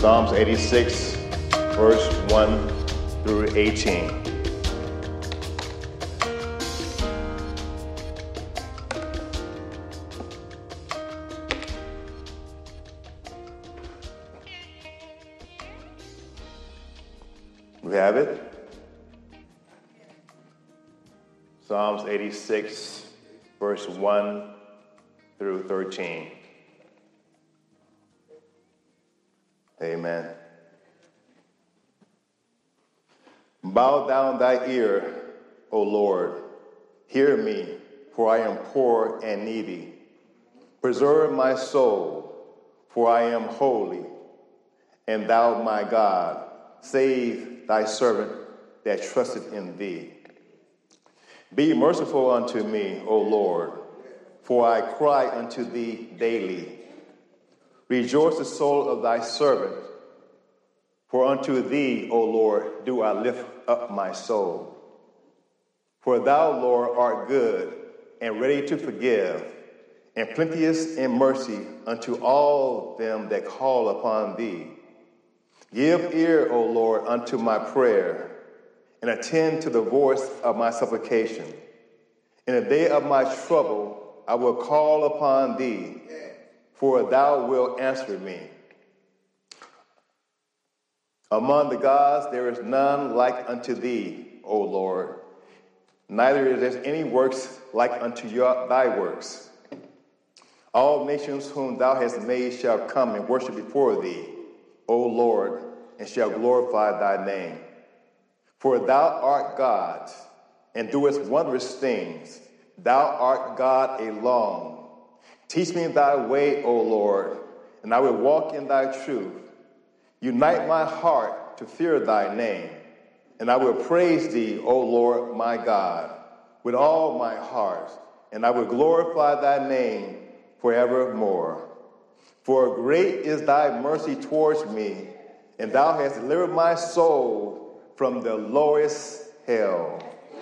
Psalms 86, verse 1 through 18. We have it? Psalms 86, verse 1 through 13. Amen. Bow down thy ear, O Lord. Hear me, for I am poor and needy. Preserve my soul, for I am holy. And thou, my God, save thy servant that trusteth in thee. Be merciful unto me, O Lord, for I cry unto thee daily. Rejoice the soul of thy servant, for unto thee, O Lord, do I lift up my soul. For thou, Lord, art good and ready to forgive, and plenteous in mercy unto all them that call upon thee. Give ear, O Lord, unto my prayer, and attend to the voice of my supplication. In the day of my trouble, I will call upon thee, for thou wilt answer me. Among the gods there is none like unto thee, O Lord. Neither is there any works like unto thy works. All nations whom thou hast made shall come and worship before thee, O Lord, and shall glorify thy name. For thou art God, and doest wondrous things. Thou art God alone. Teach me thy way, O Lord, and I will walk in thy truth. Unite my heart to fear thy name, and I will praise thee, O Lord, my God, with all my heart, and I will glorify thy name forevermore. For great is thy mercy towards me, and thou hast delivered my soul from the lowest hell.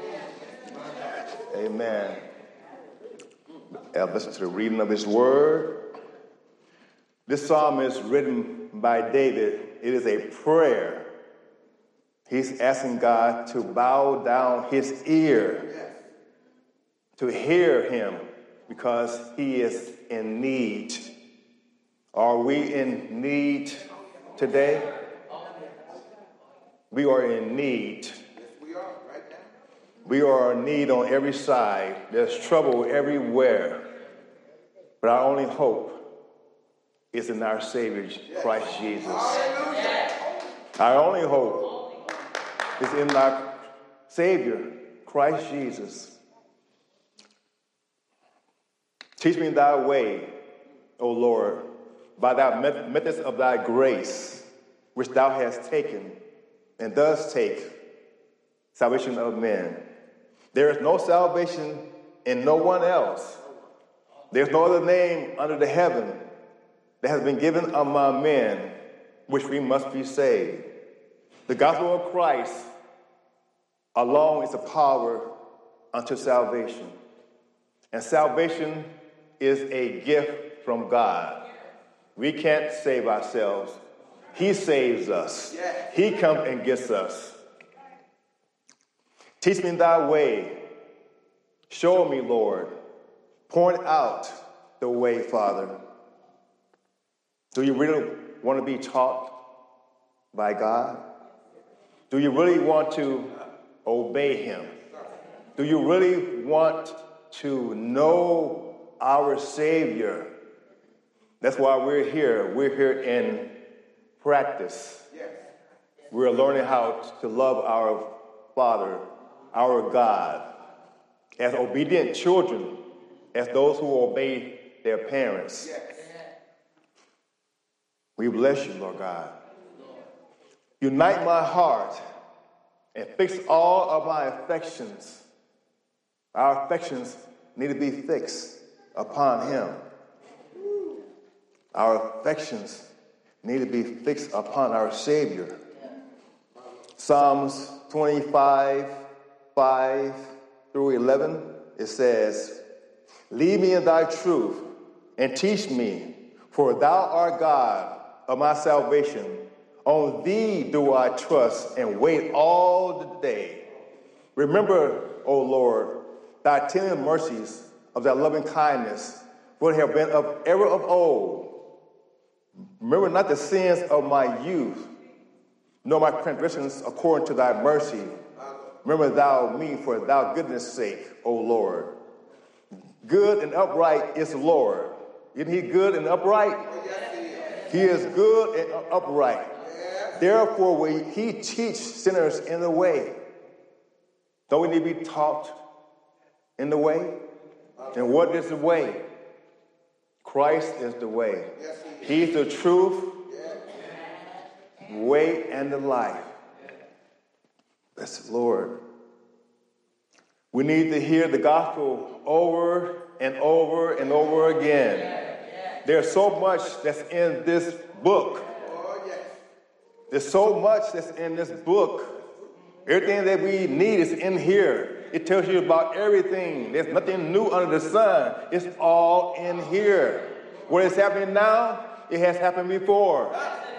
Amen. Listen to the reading of his word. This psalm is written by David. It is a prayer. He's asking God to bow down his ear to hear him because he is in need. Are we in need today? We are in need. We are in need on every side. There's trouble everywhere. But our only hope is in our Savior, Christ Jesus. Our only hope is in our Savior, Christ Jesus. Teach me thy way, O Lord, by thy methods of thy grace, which thou hast taken and does take salvation of men. There is no salvation in no one else. There's no other name under the heaven that has been given among men which we must be saved. The gospel of Christ alone is the power unto salvation. And salvation is a gift from God. We can't save ourselves. He saves us. He comes and gets us. Teach me thy way. Show me, Lord. Point out the way, Father. Do you really want to be taught by God? Do you really want to obey him? Do you really want to know our Savior? That's why we're here. We're here in practice. We're learning how to love our Father, our God, as obedient children, as those who obey their parents. We bless you, Lord God. Unite my heart and fix all of my affections. Our affections need to be fixed upon him. Our affections need to be fixed upon our Savior. Psalms 25, 5 through 11, it says, lead me in thy truth and teach me, for thou art God, of my salvation. On thee do I trust and wait all the day. Remember, O Lord, thy tender mercies of thy loving kindness, for they have been of ever of old. Remember not the sins of my youth, nor my transgressions according to thy mercy. Remember thou me for thy goodness' sake, O Lord. Good and upright is the Lord. Isn't he good and upright? He is good and upright. Therefore will he teach sinners in the way. Don't we need to be taught in the way? And what is the way? Christ is the way. He's the truth, way, and the life. Bless the Lord. We need to hear the gospel over and over and over again. There's so much that's in this book. There's so much that's in this book. Everything that we need is in here. It tells you about everything. There's nothing new under the sun. It's all in here. What is happening now, it has happened before.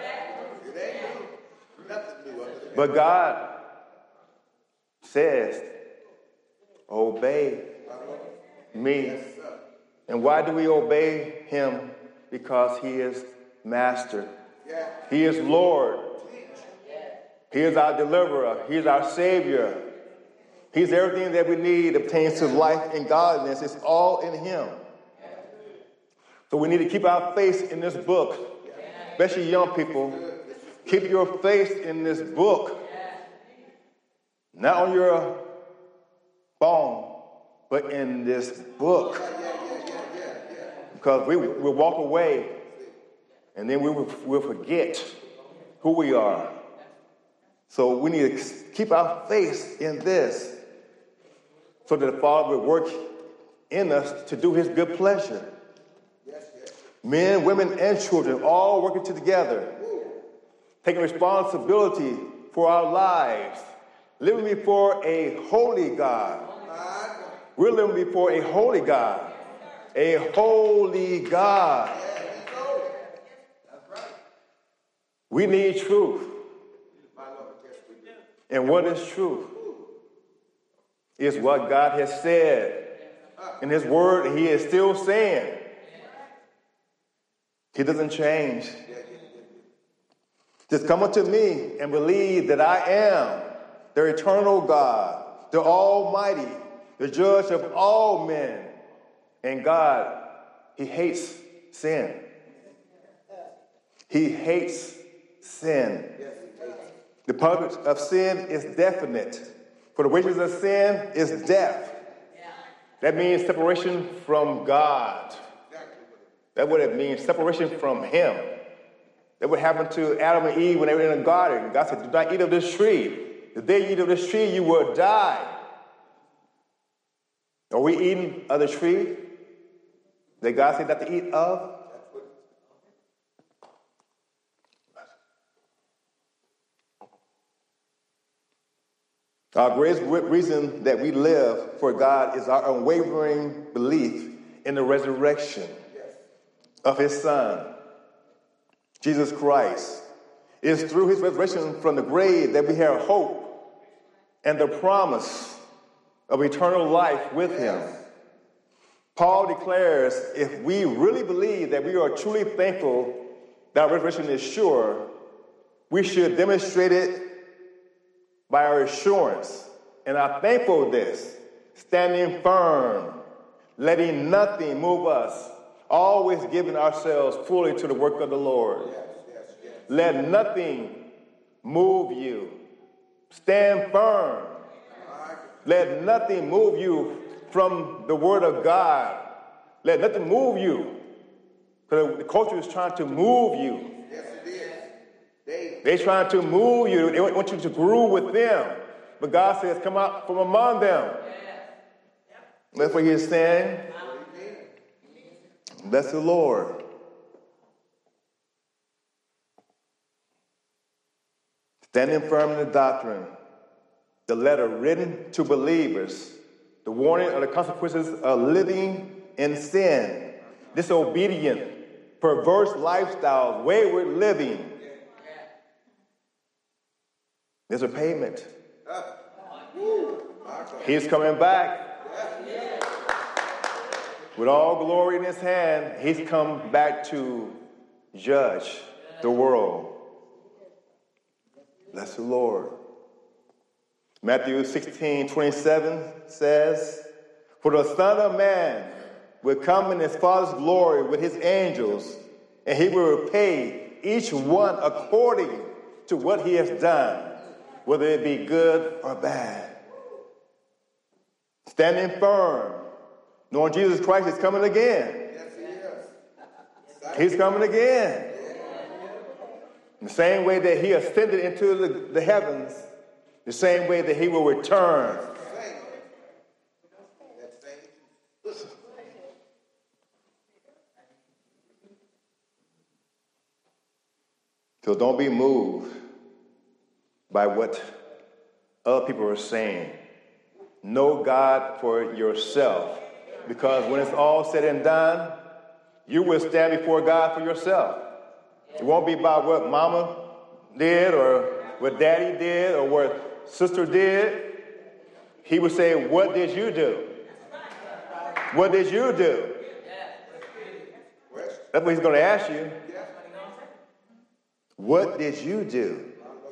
But God says, obey me. And why do we obey him? Because he is master. He is Lord. He is our deliverer. He is our savior. He's everything that we need that pertains to life and godliness. It's all in him. So we need to keep our faith in this book, especially young people. Keep your faith in this book. Not on your phone, but in this book. Because we'll walk away and then we'll forget who we are. So we need to keep our faith in this so that the Father will work in us to do his good pleasure. Men, women, and children all working together, taking responsibility for our lives, living before a holy God. We're living before a holy God. A holy God. We need truth. And what is truth? It's what God has said in his word, and he is still saying. He doesn't change. Just come unto me and believe that I am the eternal God, the Almighty, the judge of all men. And God, he hates sin. He hates sin. The punishment of sin is definite. For the wages of sin is death. That means separation from God. That's what it means, separation from him. That what happened to Adam and Eve when they were in the garden. God said, do not eat of this tree. The day you eat of this tree, you will die. Are we eating of the tree that God said not to eat of? Our greatest reason that we live for God is our unwavering belief in the resurrection of his Son, Jesus Christ. It is through his resurrection from the grave that we have hope and the promise of eternal life with him. Paul declares, if we really believe that we are truly thankful that our resurrection is sure, we should demonstrate it by our assurance and our thankfulness, standing firm, letting nothing move us, always giving ourselves fully to the work of the Lord. Let nothing move you. Stand firm. Let nothing move you from the word of God. Let nothing move you. Because the culture is trying to move you. They're trying to move you. They want you to groove with them. But God says, come out from among them. That's what he is saying. Bless the Lord. Standing firm in the doctrine, the letter written to believers, the warning of the consequences of living in sin, disobedient perverse lifestyles, wayward living. There's a payment. He's coming back. With all glory in his hand, he's come back to judge the world. Bless the Lord. Matthew 16:27 says, "For the Son of Man will come in his Father's glory with his angels, and he will repay each one according to what he has done, whether it be good or bad." Standing firm, knowing Jesus Christ is coming again. Yes, he is. He's coming again. In the same way that he ascended into the heavens, the same way that he will return. So don't be moved by what other people are saying. Know God for yourself, because when it's all said and done, you will stand before God for yourself. It won't be about what mama did or what daddy did or what sister did. He would say, "What did you do? What did you do?" That's what he's going to ask you. What did you do?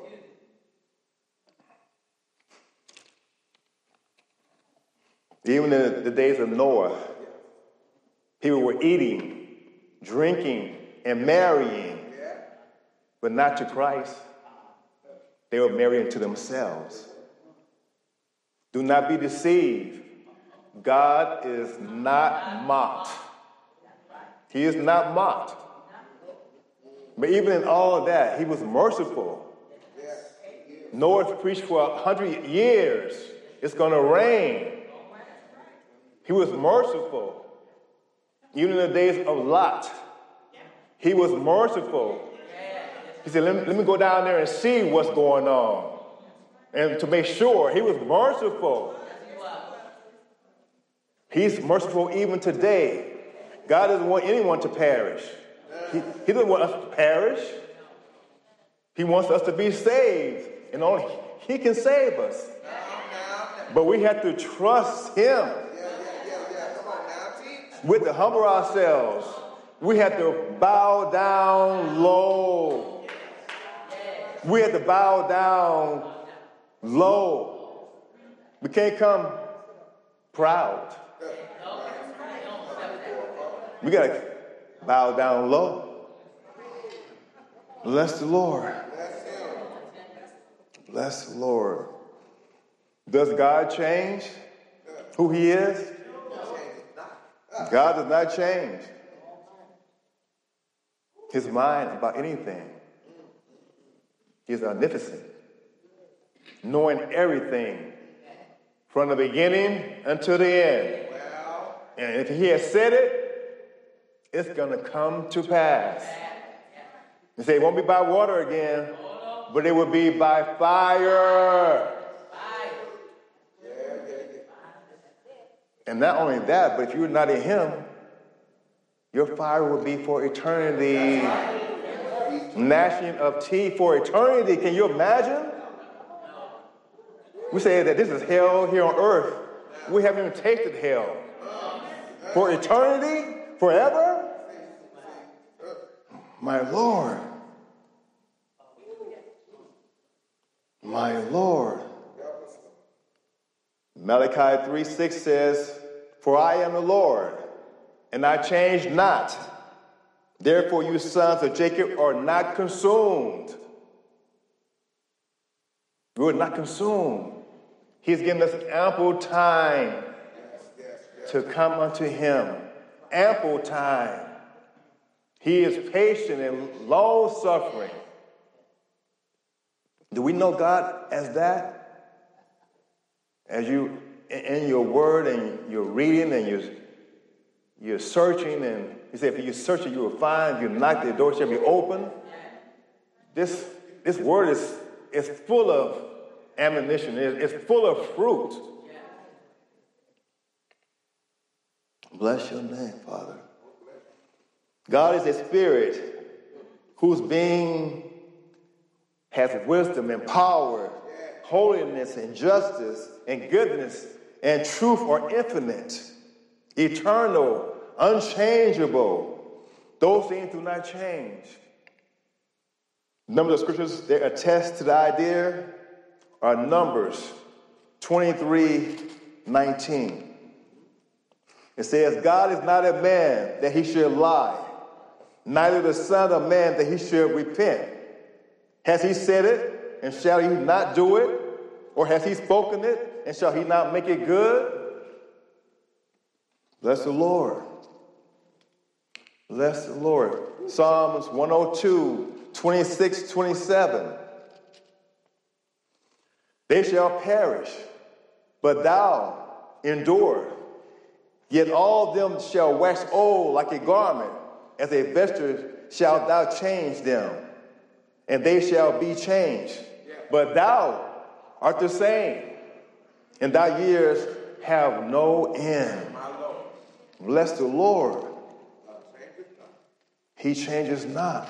Even in the days of Noah, people were eating, drinking, and marrying, but not to Christ. They were marrying to themselves. Do not be deceived. God is not mocked. He is not mocked. But even in all of that, he was merciful. Noah preached for 100 years. It's going to rain. He was merciful. Even in the days of Lot, he was merciful. He said, let me go down there and see what's going on. And to make sure, he was merciful. He's merciful even today. God doesn't want anyone to perish. He doesn't want us to perish. He wants us to be saved. And only he can save us. But we have to trust him. We have to humble ourselves. We have to bow down low. We have to bow down low. We can't come proud. We got to bow down low. Bless the Lord. Bless the Lord. Does God change who he is? God does not change his mind about anything. He's omnipotent, knowing everything from the beginning until the end. And if he has said it, it's going to come to pass. You say it won't be by water again, but it will be by fire. And not only that, but if you're not in him, your fire will be for eternity. Gnashing of teeth for eternity. Can you imagine? We say that this is hell here on earth. We haven't even tasted hell. For eternity? Forever? My Lord. My Lord. Malachi 3:6 says, "For I am the Lord, and I change not. Therefore you sons of Jacob are not consumed." We were not consumed. He's given us ample time to come unto him. Ample time. He is patient and long-suffering. Do we know God as that? As you, in your word and you're reading and you're searching, and he said, if you search it, you will find. If you knock, the door shall be open. This word is full of ammunition. It's full of fruit. Bless your name, Father. God is a spirit whose being has wisdom and power, holiness and justice and goodness and truth are infinite, eternal, unchangeable. Those things do not change. A number of scriptures that attest to the idea are Numbers 23:19. It says, God is not a man that he should lie, neither the son of man that he should repent. Has he said it, and shall he not do it? Or has he spoken it, and shall he not make it good? Bless the Lord. Bless the Lord. Psalms 102:26-27. They shall perish, but thou endure. Yet all them shall wax old like a garment, as a vesture shalt thou change them, and they shall be changed. But thou art the same, and thy years have no end. Bless the Lord. He changes not.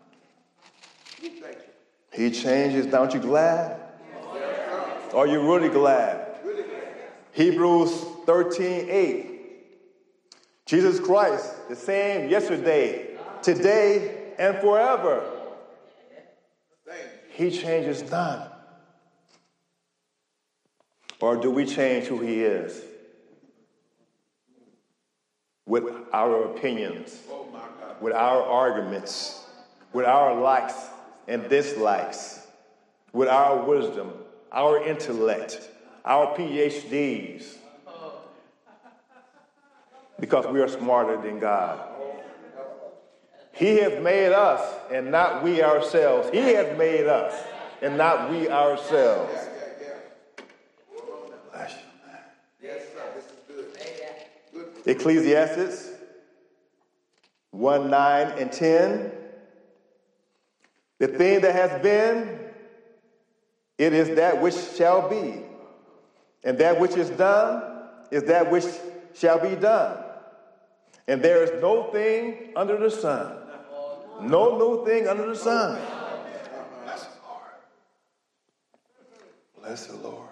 He changes not. Aren't you glad? Are you really glad? Hebrews 13:8. Jesus Christ, the same yesterday, today, and forever. He changes not. Or do we change who he is? With our opinions, with our arguments, with our likes and dislikes, with our wisdom, our intellect, our PhDs, because we are smarter than God. He has made us and not we ourselves. He has made us and not we ourselves. Ecclesiastes 1:9-10. The thing that has been, it is that which shall be. And that which is done is that which shall be done. And there is no thing under the sun. No new thing under the sun. Bless the Lord. Bless the Lord.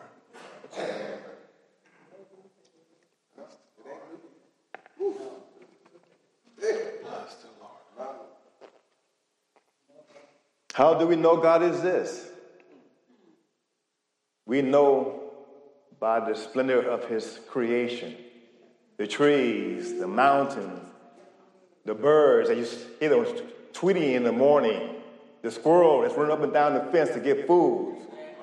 Bless the Lord. How do we know God exists? We know by the splendor of his creation. The trees, the mountains, the birds that you hear those tweeting in the morning, the squirrel that's running up and down the fence to get food.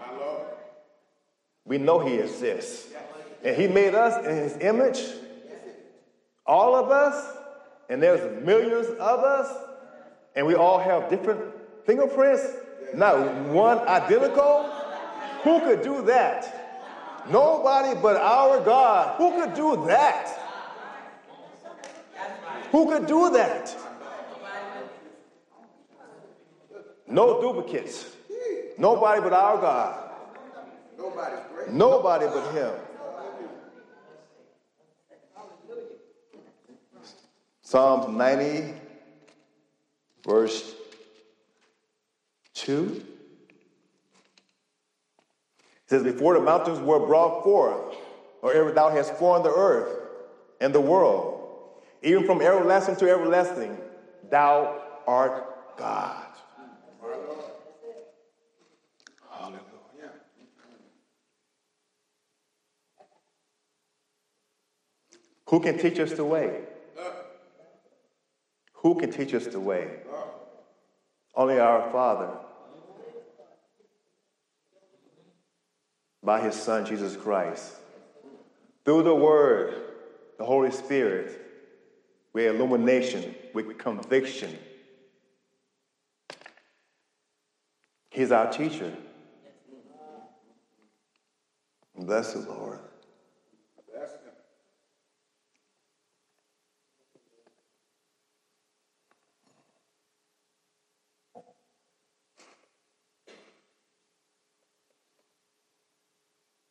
We know he exists. And he made us in his image, all of us, and there's millions of us, and we all have different fingerprints, not one identical. Who could do that? Nobody but our God. Who could do that? Who could do that? No duplicates. Nobody but our God. Nobody but him. Psalms 90, verse 2. It says, before the mountains were brought forth, or ever thou hast formed the earth and the world, even from everlasting to everlasting, thou art God. Hallelujah. Who can teach us the way? Who can teach us the way? Only our Father. By his Son, Jesus Christ. Through the Word, the Holy Spirit, with illumination, with conviction. He's our teacher. Bless the Lord.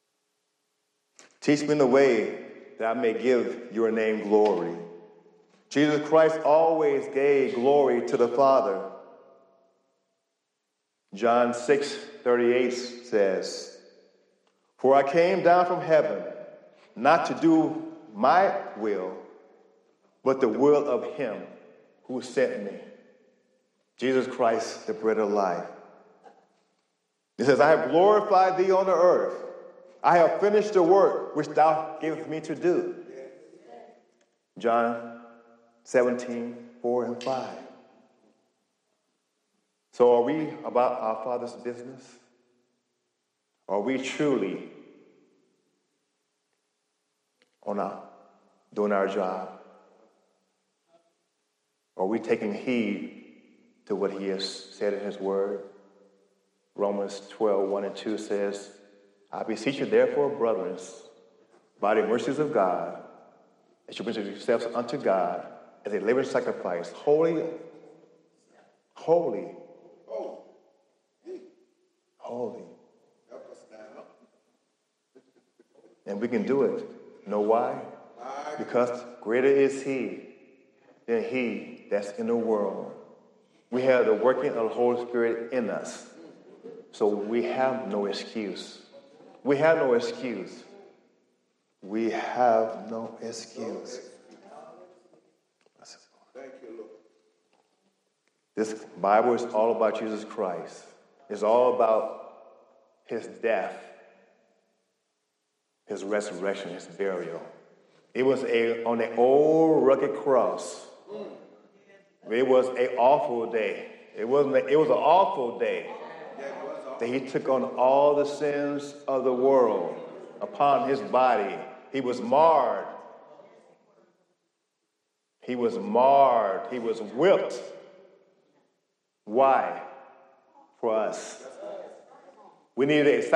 Teach me in the way that I may give your name glory. Jesus Christ always gave glory to the Father. John 6:38 says, "For I came down from heaven, not to do my will, but the will of him who sent me." Jesus Christ, the bread of life. He says, "I have glorified thee on the earth. I have finished the work which thou gavest me to do." John 17:4-5. So are we about our Father's business? Are we truly doing our job? Are we taking heed to what he has said in his word? Romans 12:1-2 says, "I beseech you therefore, brethren, by the mercies of God, that you present yourselves unto God as a living sacrifice, holy. And we can do it. You know why? Because greater is he than he that's in the world. We have the working of the Holy Spirit in us. So we have no excuse. We have no excuse. We have no excuse. Thank you, Lord. This Bible is all about Jesus Christ. It's all about his death, his resurrection, his burial. It was on an old rugged cross. It was an awful day. It was an awful day that he took on all the sins of the world upon his body. He was marred. He was whipped. Why? For us. We needed a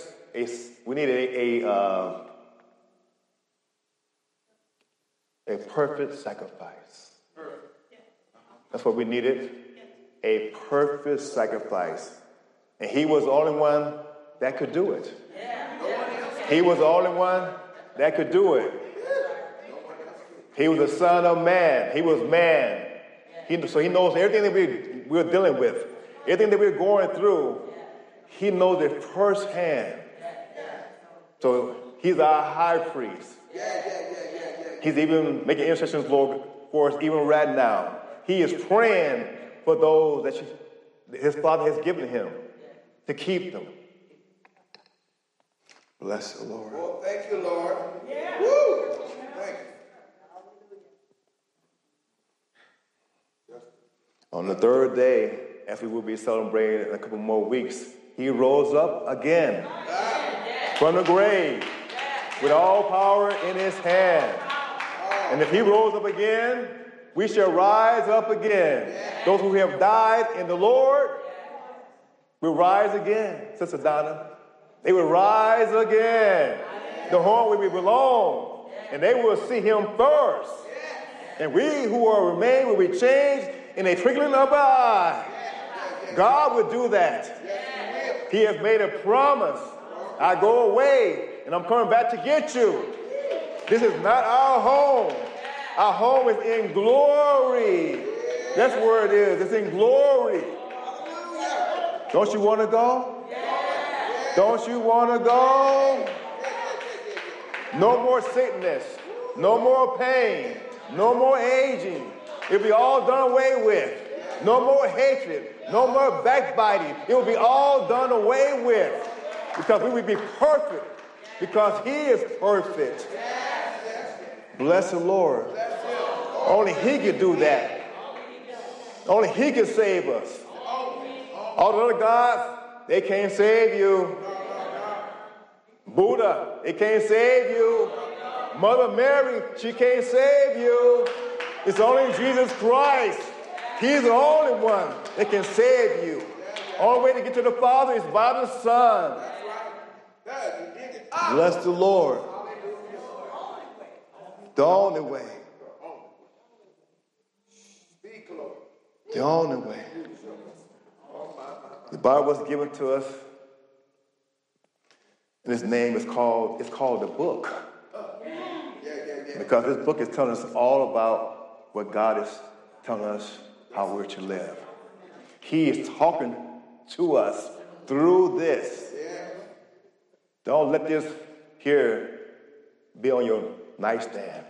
perfect sacrifice. That's what we needed. A perfect sacrifice. And he was the only one that could do it. He was the only one that could do it. He was the Son of Man. He was man. So he knows everything that we're dealing with. Everything that we're going through, he knows it firsthand. So he's our high priest. He's even making intercessions for us even right now. He is praying for those that his Father has given him to keep them. Bless the Lord. Oh, thank you, Lord. Yeah. Woo! Thank you. On the third day, as we will be celebrating in a couple more weeks, he rose up again from the grave with all power in his hand. And if he rose up again, we shall rise up again. Those who have died in the Lord will rise again, Sister Donna. They will rise again. The home where we belong. And they will see him first. And we who are remain will be changed in a twinkling of an eye. God will do that. He has made a promise. I go away and I'm coming back to get you. This is not our home. Our home is in glory. That's where it is. It's in glory. Don't you want to go? Don't you want to go? No more sickness. No more pain. No more aging. It'll be all done away with. No more hatred. No more backbiting. It will be all done away with. Because we will be perfect. Because he is perfect. Bless the Lord. Only he can do that. Only he can save us. All the other gods, they can't save you. Buddha, they can't save you. Mother Mary, she can't save you. It's only Jesus Christ. He's the only one that can save you. Only way to get to the Father is by the Son. Bless the Lord. The only way. The only way. The Bible was given to us, and its name is called the book. Because this book is telling us all about what God is telling us how we're to live. He is talking to us through this. Don't let this here be on your nightstand.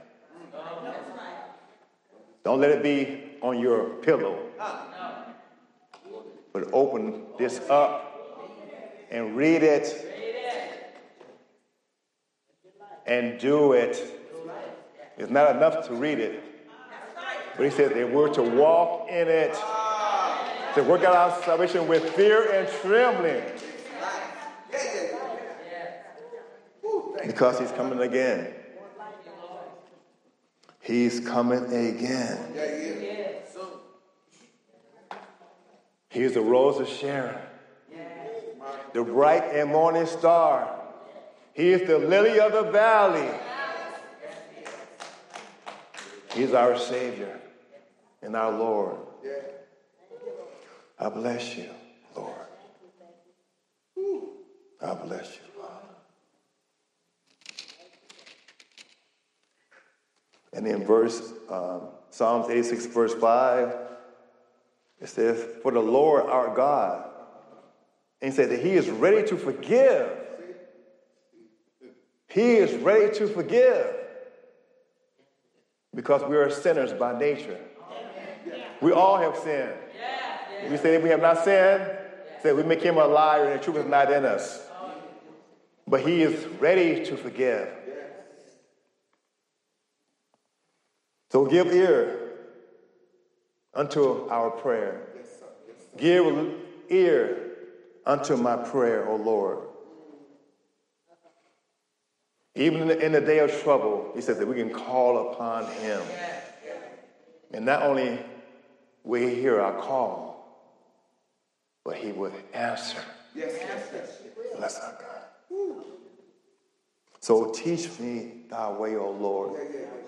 Don't let it be on your pillow. But open this up and read it and do it. It's not enough to read it. But he said that we're to walk in it, to work out our salvation with fear and trembling. Because he's coming again. He's coming again. He's the rose of Sharon, the bright and morning star. He is the lily of the valley. He's our Savior and our Lord. I bless you, Lord. I bless you, Father. And in Psalms 86, verse 5, it says, for the Lord our God, and he said that he is ready to forgive. He is ready to forgive. Because we are sinners by nature. We all have sinned. We say that we have not sinned, say we make him a liar and the truth is not in us. But he is ready to forgive. So give ear unto our prayer. Give ear unto my prayer, O Lord. Even in the day of trouble, he says that we can call upon him. And not only will he hear our call, but he will answer. Bless our God. So teach me thy way, O Lord.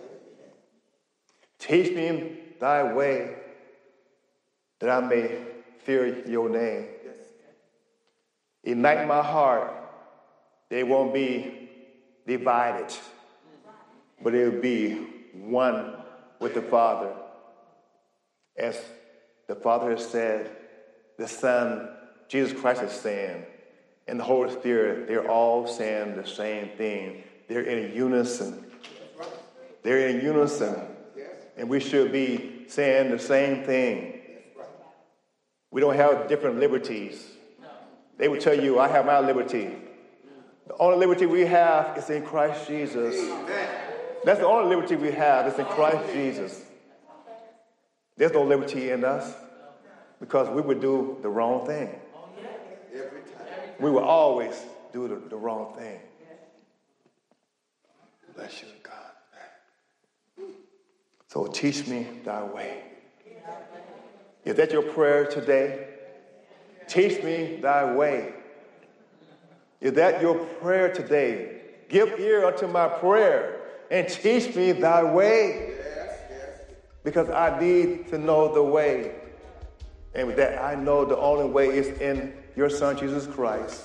Teach me thy way, that I may fear your name. Ignite my heart. They won't be divided, but it will be one with the Father. As the Father has said, the Son, Jesus Christ, is saying, and the Holy Spirit, they're all saying the same thing. They're in unison. They're in unison. And we should be saying the same thing. We don't have different liberties. They would tell you, I have my liberty. The only liberty we have is in Christ Jesus. That's the only liberty we have is in Christ Jesus. There's no liberty in us because we would do the wrong thing. We will always do the wrong thing. Bless you, God. So teach me thy way. Is that your prayer today? Teach me thy way. Is that your prayer today? Give ear unto my prayer and teach me thy way. Because I need to know the way. And with that, I know the only way is in your Son, Jesus Christ.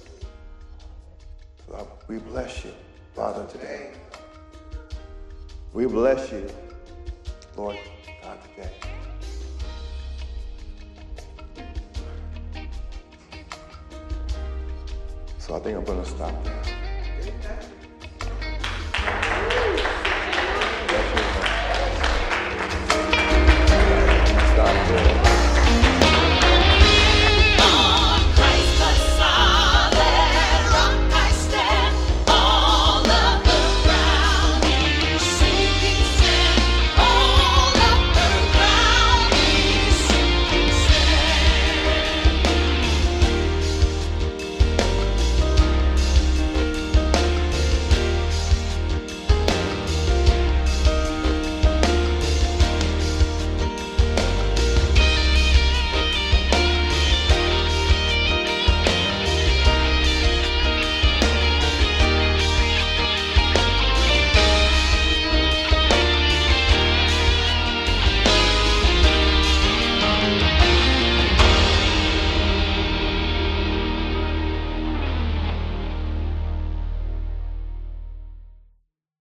So we bless you, Father, today. We bless you, Lord God, today. So I think I'm going to stop there.